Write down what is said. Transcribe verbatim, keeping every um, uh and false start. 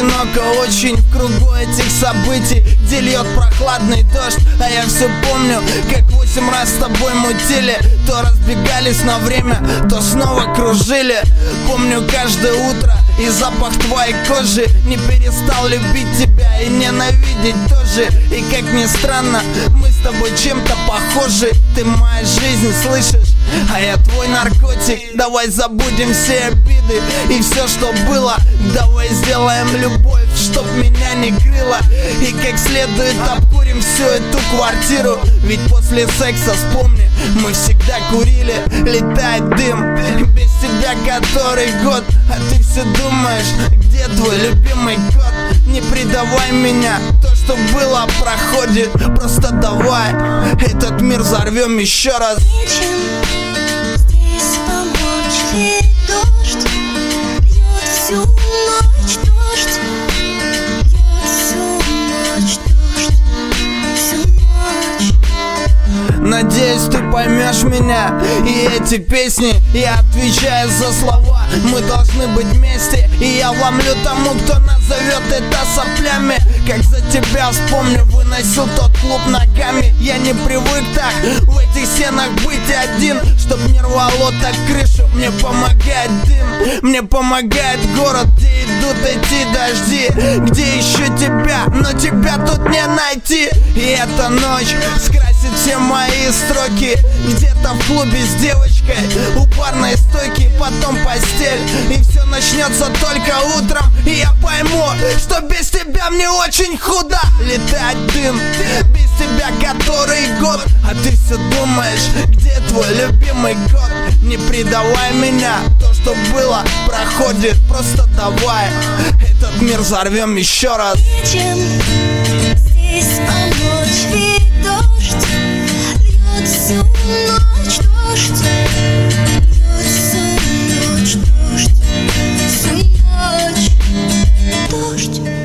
одиноко очень в кругу этих событий, где льет прохладный дождь. А я все помню, как восемь раз с тобой мутили. То разбегались на время, то снова кружили. Помню каждое утро и запах твоей кожи. Не перестал любить тебя и ненавидеть тоже. И как ни странно, мы с тобой чем-то похожи. Ты моя жизнь, слышишь? А я твой наркотик. Давай забудем все обиды и все, что было. Давай сделаем любовь, чтоб меня не крыло. И как следует обкурим всю эту квартиру. Ведь после секса, вспомни, мы всегда курили. Летает дым, без тебя который год. А ты все думаешь, где твой любимый кот? Не предавай меня, то, что было, проходит. Просто давай этот мир взорвем еще раз. Здесь помочь, ведь дождь льет всю ночь, дождь льет всю ночь, дождь всю ночь. Надеюсь, ты поймешь меня и эти песни. Я отвечаю за слова, мы должны быть вместе. И я вломлю тому, кто назовет это соплями. Как за тебя вспомню, выносил тот клуб ногами. Я не привык так в этих стенах быть один, чтоб не рвало так крышу. Мне помогает дым, мне помогает город, где идут эти дожди. Где еще тебя, но тебя тут не найти. И эта ночь скрасит все мои строки. Где-то в клубе с девочкой у барной стойки, потом постель. И все начнется только утром. И я пойму, что без тебя мне очень худо. Летает дым, без тебя который год. А ты все думаешь, где твой любимый кот? Не предавай меня, то, что было, проходит. Просто давай этот мир взорвем еще раз. Чем здесь помочь, ведь дождь льет всю ночь, дождь льет всю ночь, дождь всю ночь, дождь.